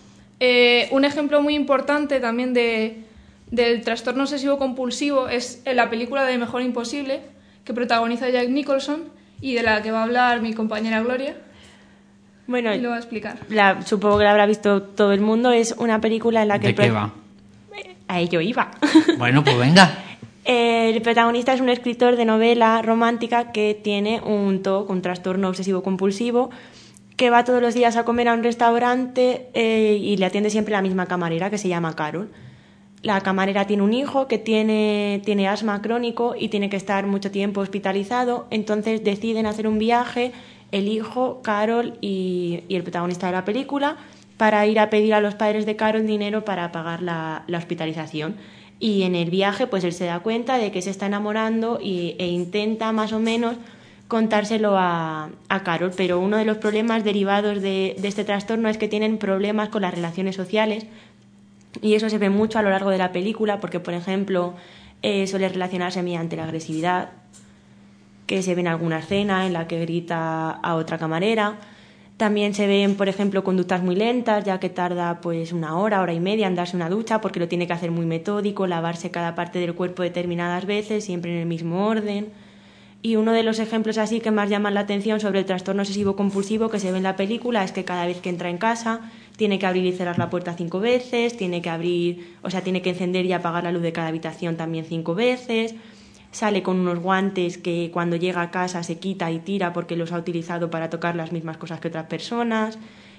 D: Un ejemplo muy importante también del trastorno obsesivo-compulsivo es la película de Mejor Imposible, que protagoniza Jack Nicholson y de la que va a hablar mi compañera Gloria.
I: Bueno,
D: y lo va a explicar.
I: Supongo que la habrá visto todo el mundo. Es una película en la que...
A: ¿De qué va?
I: A ello iba.
A: Bueno, pues venga.
I: El protagonista es un escritor de novela romántica que tiene un TOC, un trastorno obsesivo-compulsivo, que va todos los días a comer a un restaurante y le atiende siempre la misma camarera, que se llama Carol. La camarera tiene un hijo que tiene asma crónico y tiene que estar mucho tiempo hospitalizado, entonces deciden hacer un viaje, el hijo, Carol y el protagonista de la película, para ir a pedir a los padres de Carol dinero para pagar la hospitalización. Y en el viaje pues él se da cuenta de que se está enamorando e intenta más o menos contárselo a Carol, pero uno de los problemas derivados de este trastorno es que tienen problemas con las relaciones sociales, y eso se ve mucho a lo largo de la película porque, por ejemplo, suele relacionarse mediante la agresividad, que se ve en alguna escena en la que grita a otra camarera. También se ven, por ejemplo, conductas muy lentas, ya que tarda pues una hora y media en darse una ducha porque lo tiene que hacer muy metódico, lavarse cada parte del cuerpo determinadas veces, siempre en el mismo orden. Y uno de los ejemplos así que más llaman la atención sobre el trastorno obsesivo-compulsivo que se ve en la película es que cada vez que entra en casa tiene que abrir y cerrar la puerta 5 veces, tiene que encender y apagar la luz de cada habitación también 5 veces, sale con unos guantes que cuando llega a casa se quita y tira porque los ha utilizado para tocar las mismas cosas que otras personas,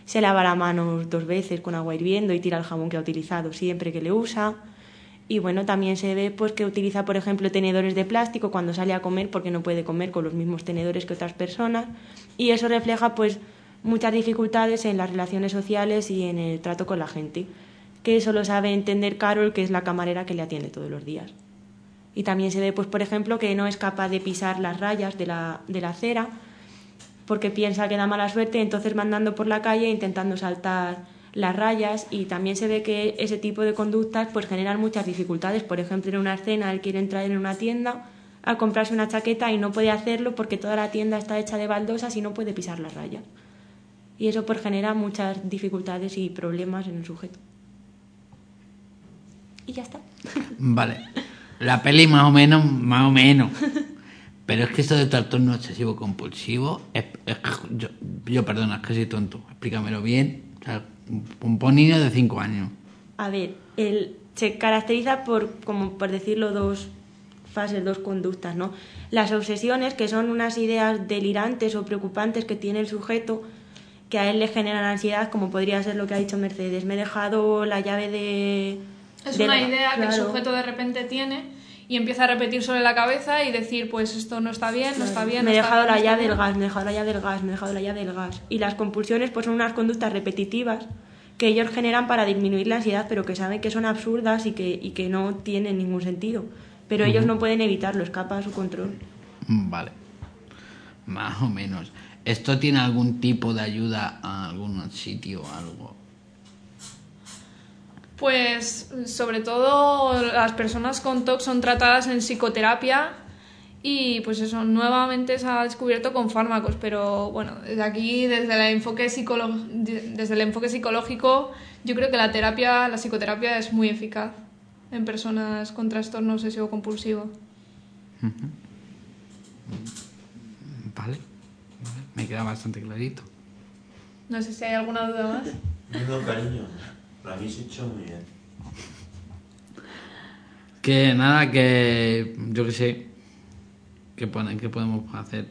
I: se lava las manos 2 veces con agua hirviendo y tira el jabón que ha utilizado siempre que le usa. Y bueno, también se ve pues que utiliza, por ejemplo, tenedores de plástico cuando sale a comer, porque no puede comer con los mismos tenedores que otras personas, y eso refleja pues muchas dificultades en las relaciones sociales y en el trato con la gente, que eso lo sabe entender Carol, que es la camarera que le atiende todos los días. Y también se ve, pues por ejemplo, que no es capaz de pisar las rayas de la acera porque piensa que da mala suerte, entonces va andando por la calle intentando saltar las rayas, y también se ve que ese tipo de conductas pues generan muchas dificultades. Por ejemplo, en una escena él quiere entrar en una tienda a comprarse una chaqueta y no puede hacerlo porque toda la tienda está hecha de baldosas y no puede pisar las rayas. Y eso pues genera muchas dificultades y problemas en el sujeto. Y ya está.
A: Vale. La peli más o menos. Pero es que esto de trastorno obsesivo compulsivo, yo perdona, es que soy tonto. Explícamelo bien. O sea, un niño de 5 años.
I: A ver, él se caracteriza por, como por decirlo, 2 fases, 2 conductas, ¿no? Las obsesiones, que son unas ideas delirantes o preocupantes que tiene el sujeto, que a él le generan ansiedad, como podría ser lo que ha dicho Mercedes. Me he dejado la llave de...
D: Es
I: de
D: una
I: la-
D: idea que el
I: claro.
D: sujeto de repente tiene y empieza a repetir sobre la cabeza y decir, pues esto no está bien, no está bien.
I: Me he
D: no está
I: dejado
D: bien,
I: la
D: no está
I: llave
D: bien.
I: del gas, me he dejado la llave del gas, me he dejado la llave del gas. Y las compulsiones pues son unas conductas repetitivas que ellos generan para disminuir la ansiedad, pero que saben que son absurdas y que no tienen ningún sentido. Pero ellos no pueden evitarlo, escapa a su control.
A: Vale. Más o menos. ¿Esto tiene algún tipo de ayuda a algún sitio o algo?
D: Pues sobre todo las personas con TOC son tratadas en psicoterapia y pues eso, nuevamente se ha descubierto con fármacos, pero bueno, desde aquí, desde el enfoque psicológico, yo creo que la psicoterapia es muy eficaz en personas con trastorno obsesivo compulsivo.
A: Vale. Me queda bastante clarito.
D: No sé si hay alguna duda más.
B: No, cariño, lo habéis hecho muy bien.
A: Que nada, que yo qué sé. ¿Qué podemos hacer?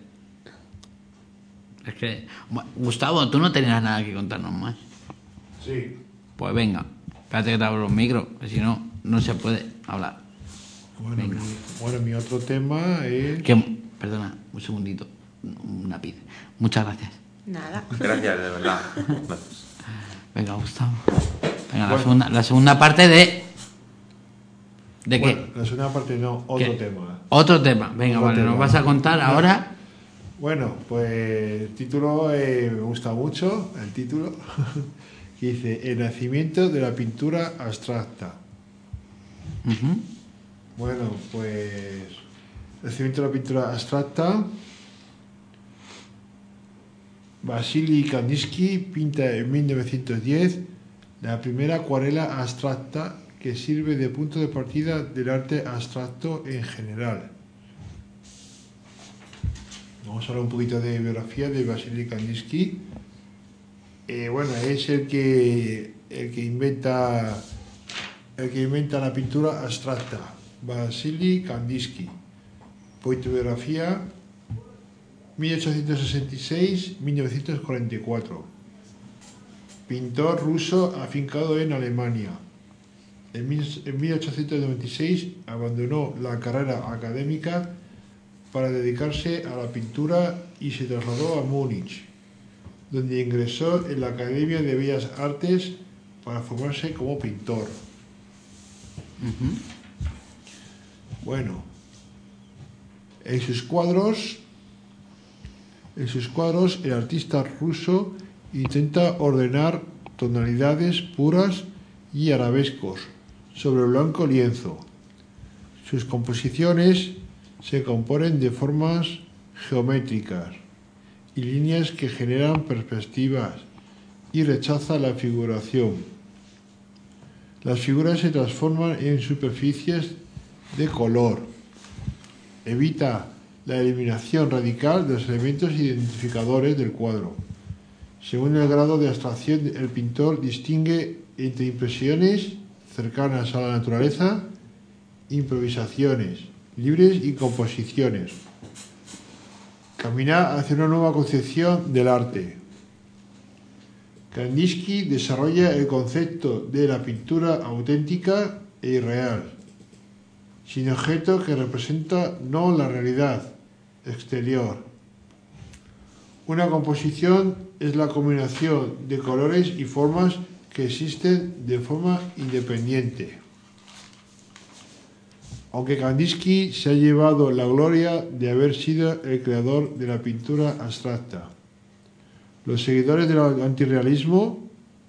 A: Es que... Gustavo, tú no tenías nada que contarnos más.
E: Sí.
A: Pues venga, espérate que te abro los micros, que si no, no se puede hablar.
E: Bueno, mi otro tema es...
A: Perdona, un segundito, un lápiz. Muchas gracias.
I: Nada.
B: Gracias, de verdad. Gracias.
A: Venga, Gustavo. Venga,
E: Bueno.
A: la segunda parte de... ¿De qué?
E: Bueno, la segunda parte no, otro
A: ¿Qué?
E: tema.
A: Otro tema. Venga,
E: Otro
A: vale,
E: tema.
A: nos vas a contar ahora...
E: Bueno, pues el título me gusta mucho, el título, que dice El nacimiento de la pintura abstracta.
A: Ujú.
E: Bueno, pues el nacimiento de la pintura abstracta. Vasily Kandinsky pinta en 1910 la primera acuarela abstracta que sirve de punto de partida del arte abstracto en general. Vamos a hablar un poquito de biografía de Vasily Kandinsky. Bueno, es el que inventa la pintura abstracta. Vasily Kandinsky. Poquito de biografía. 1866-1944. Pintor ruso afincado en Alemania. En 1896 abandonó la carrera académica para dedicarse a la pintura y se trasladó a Múnich, donde ingresó en la Academia de Bellas Artes para formarse como pintor. Bueno, en sus cuadros el artista ruso intenta ordenar tonalidades puras y arabescos sobre blanco lienzo. Sus composiciones se componen de formas geométricas y líneas que generan perspectivas y rechaza la figuración. Las figuras se transforman en superficies de color. Evita la eliminación radical de los elementos identificadores del cuadro. Según el grado de abstracción, el pintor distingue entre impresiones cercanas a la naturaleza, improvisaciones libres y composiciones. Camina hacia una nueva concepción del arte. Kandinsky desarrolla el concepto de la pintura auténtica e irreal, sin objeto que representa no la realidad exterior. Una composición es la combinación de colores y formas que existen de forma independiente. Aunque Kandinsky se ha llevado la gloria de haber sido el creador de la pintura abstracta, los seguidores del antirrealismo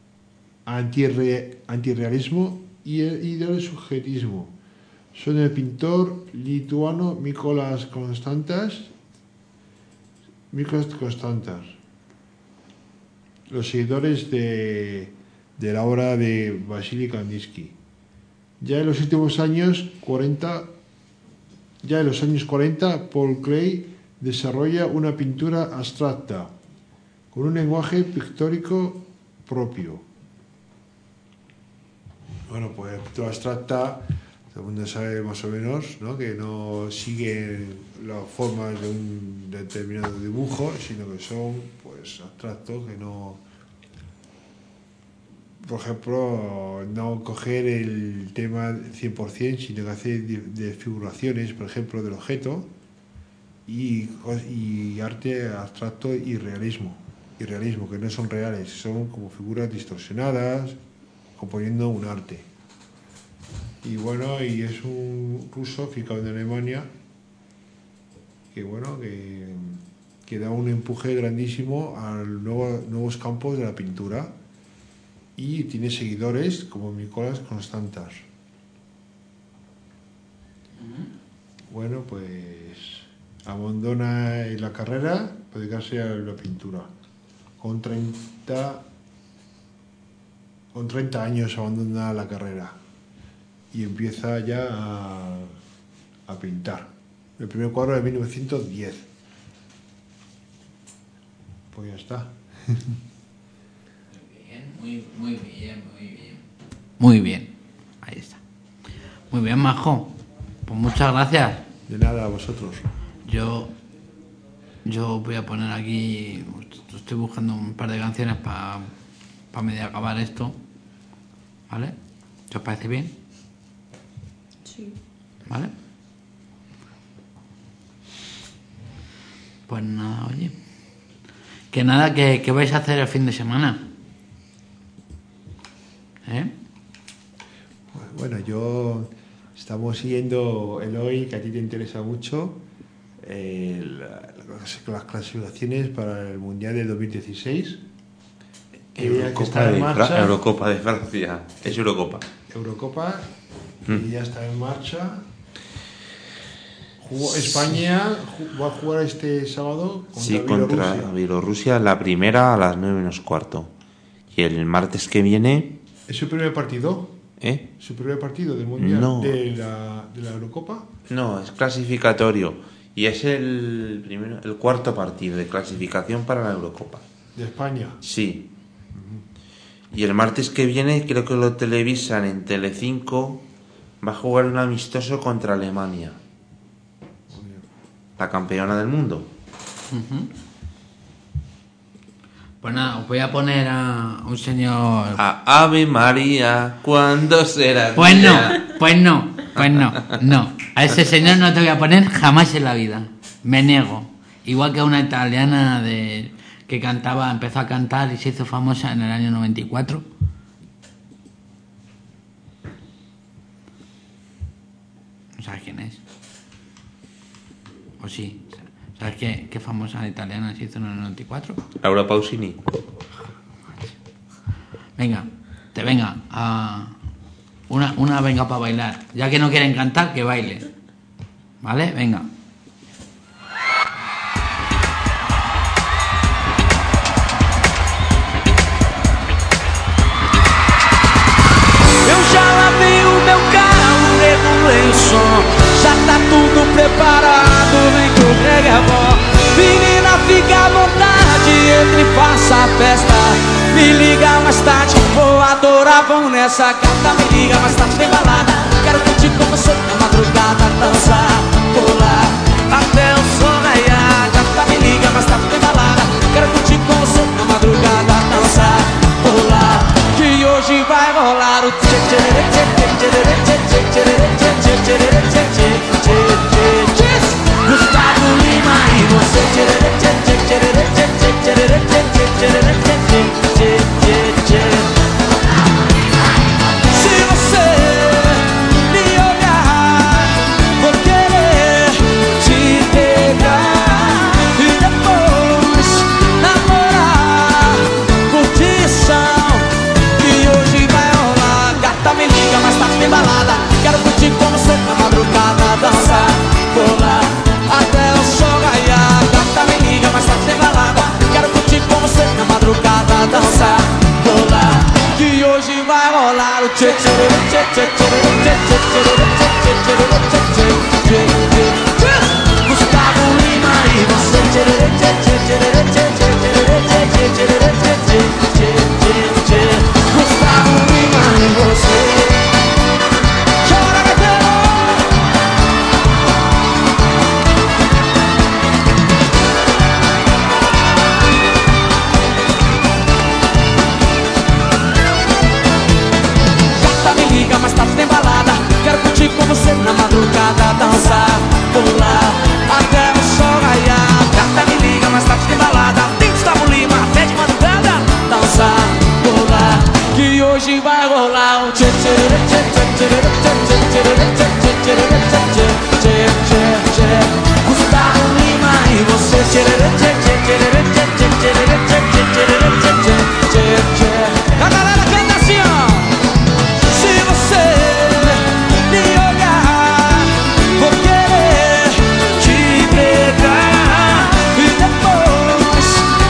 E: y del subjetismo son el pintor lituano Mykolas Konstantas, los seguidores de la obra de Vasily Kandinsky. Ya en los años 40, Paul Klee desarrolla una pintura abstracta con un lenguaje pictórico propio. Bueno, pues pintura abstracta, todo el mundo sabe más o menos, ¿no?, que no sigue las formas de un determinado dibujo, sino que son pues abstractos, que no, por ejemplo, no coger el tema 100%, sino que hacer desfiguraciones, por ejemplo, del objeto, y arte abstracto y realismo, que no son reales, son como figuras distorsionadas, componiendo un arte. Y bueno, y es un ruso ficado en Alemania que bueno, que da un empuje grandísimo a nuevos campos de la pintura, y tiene seguidores como Mykolas Konstantas. Bueno, pues abandona la carrera para dedicarse a la pintura. Con 30 años abandona la carrera y empieza ya a pintar. El primer cuadro de 1910. Pues ya está.
A: Muy bien. Ahí está. Muy bien, Majo. Pues muchas gracias.
E: De nada, a vosotros.
A: Yo voy a poner aquí, estoy buscando un par de canciones para medio acabar esto. ¿Vale? ¿Te os parece bien?
D: Sí.
A: ¿Vale? Pues nada, oye. Que nada, que vais a hacer el fin de semana.
E: Bueno, estamos siguiendo el hoy, que a ti te interesa mucho, las clasificaciones para el Mundial de 2016.
B: Eurocopa de Francia. Es Eurocopa.
E: Y ya está en marcha. España va a jugar este sábado
B: contra Bielorrusia, la primera a las 9:15. Y el martes que viene...
E: ¿Es su primer partido? ¿Su primer partido del Mundial?
B: No.
E: ¿De la Eurocopa?
B: No, es clasificatorio. Y es el cuarto partido de clasificación para la Eurocopa.
E: ¿De España?
B: Sí. Y el martes que viene, creo que lo televisan en Telecinco, va a jugar un amistoso contra Alemania, la campeona del mundo.
A: Pues nada, os voy a poner a un señor...
B: A Ave María, ¿cuándo será?
A: Pues no. A ese señor no te voy a poner jamás en la vida. Me niego. Igual que a una italiana que empezó a cantar y se hizo famosa en el año 94. ¿No sabes quién es? ¿O sí? ¿Sabes qué famosa italiana se hizo en el 94?
B: Laura Pausini.
A: Venga, una venga para bailar. Ya que no quieren cantar, que baile. ¿Vale? Venga.
H: Eu já lavei o meu carro, regulei o som. Já tá tudo preparado, vem que o reggae é bom. Menina, fica à vontade, entre e faça a festa. Me liga mais tarde, vou adorar, vão nessa carta. Me liga mais tarde, tem balada. Quero curtir com você na madrugada, dançar, pular até o sol raiar. Carta, me liga mais tarde, tem balada. Quero curtir com você na madrugada, dançar, Gustavo Lima e você. Gustavo Lima e você. Chora, Gaetano. Gata, me liga, mas tarde tem balada. Quero curtir com você na madrugada, dançar, pular até o sol raiar. Gata, me liga, mas tarde tem balada. Tem Gustavo Lima até de madrugada, dançar, pular, que hoje vai rolar o tchê tchê tchê tchê tchê tchê tchê tchê tchê tchê. Gustavo Lima e você. Tchê tchê tchê tchê tchê tchê tchê tchê tchê. A galera canta assim, ó. Se você me olhar, vou querer te pegar e depois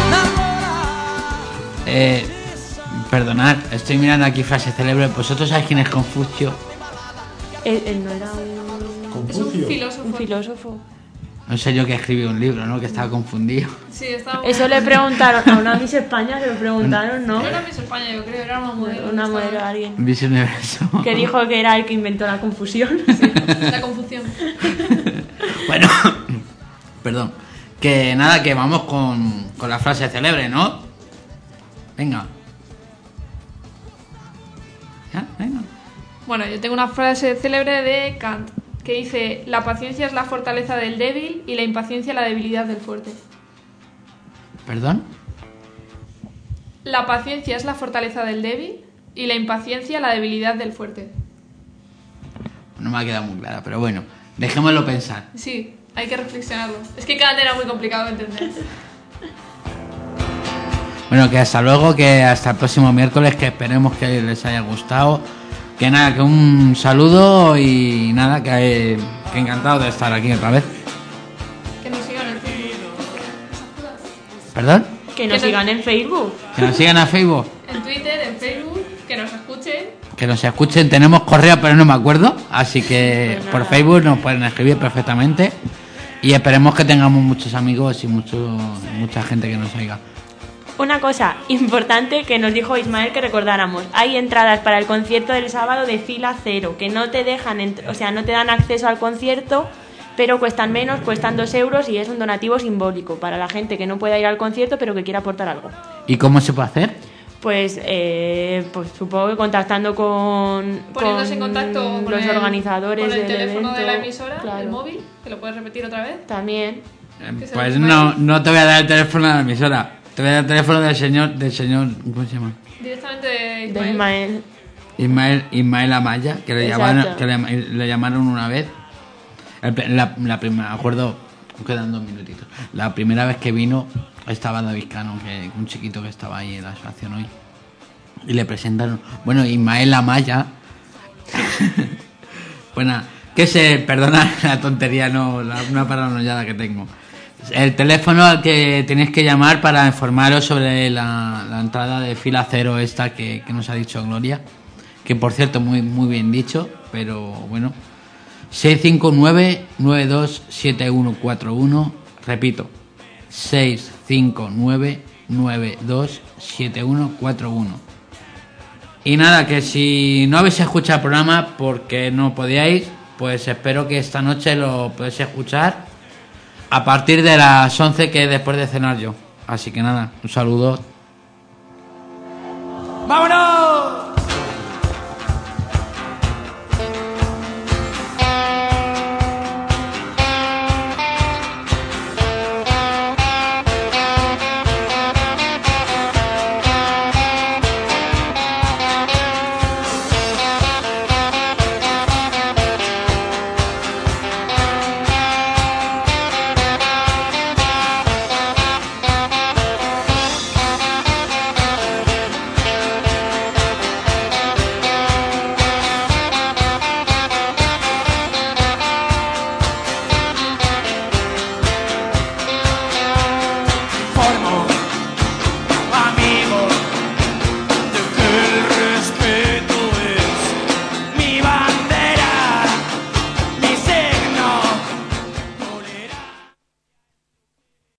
H: namorar.
A: Perdonad, estoy mirando aquí frases célebres. ¿Vosotros sabéis quién es Confucio?
I: Él no era
D: Es un
E: Confucio.
D: filósofo.
I: un filósofo.
A: No sé yo que escribió un libro, ¿no? Que estaba confundido.
D: Sí, estaba...
I: Eso le preguntaron a una Miss España, se lo preguntaron, ¿no?
D: No era Miss España, yo creo, era una modelo.
I: Una
D: Estaba-
I: modelo, alguien.
A: Miss Universo.
I: Que dijo que era el que inventó la confusión.
D: La confusión.
A: Bueno, perdón. Que nada, que vamos con la frase célebre, ¿no? Venga. ¿Ya? Venga.
D: Bueno, yo tengo una frase célebre de Kant que dice: la paciencia es la fortaleza del débil y la impaciencia la debilidad del fuerte.
A: ¿Perdón?
D: La paciencia es la fortaleza del débil y la impaciencia la debilidad del fuerte.
A: No me ha quedado muy clara, pero bueno, dejémoslo pensar.
D: Sí, hay que reflexionarlo. Es que Kant era muy complicado de entender.
A: Bueno, que hasta luego, que hasta el próximo miércoles, que esperemos que les haya gustado. Que nada, que un saludo y nada, que encantado de estar aquí otra vez.
D: Que nos sigan en Facebook.
A: ¿Perdón?
I: Que nos sigan en Facebook.
A: Que nos sigan a Facebook.
D: En Twitter, en Facebook, que nos escuchen.
A: Que nos escuchen, tenemos correo pero no me acuerdo, así que
I: Pues
A: por
I: nada.
A: Facebook nos pueden escribir perfectamente y esperemos que tengamos muchos amigos y mucha gente que nos oiga.
I: Una cosa importante que nos dijo Ismael que recordáramos: hay entradas para el concierto del sábado de fila cero, que no te dejan, o sea, no te dan acceso al concierto, pero cuestan menos, cuestan 2 euros y es un donativo simbólico para la gente que no pueda ir al concierto pero que quiera aportar algo.
A: ¿Y cómo se puede hacer?
I: Pues supongo que contactando con
D: Poniéndose en contacto con
I: los organizadores
D: con el
I: del
D: teléfono
I: evento,
D: de la emisora,
I: claro.
D: el móvil, que lo puedes repetir otra vez.
I: También.
D: Que se
A: Pues
D: lo
A: no te voy a dar el teléfono de la emisora, te voy a dar el teléfono del señor, ¿cómo se llama?
D: Directamente de
I: De
D: Ismael.
I: Ismael.
A: Ismael Amaya, que le
I: Exacto.
A: le llamaron una vez. La primera, me acuerdo, quedan 2 minutitos. La primera vez que vino estaba David Cano, que un chiquito que estaba ahí en la asociación hoy. Y le presentaron, bueno, Ismael Amaya. Bueno, que perdona la tontería, no, una paranoiada que tengo. El teléfono al que tenéis que llamar para informaros sobre la entrada de fila cero esta que nos ha dicho Gloria, que por cierto muy bien dicho, pero bueno, 659-927141, repito, 659-927141. Y nada, que si no habéis escuchado el programa porque no podíais, pues espero que esta noche lo podáis escuchar a partir de las 11, que es después de cenar yo. Así que nada, un saludo.
H: ¡Vámonos!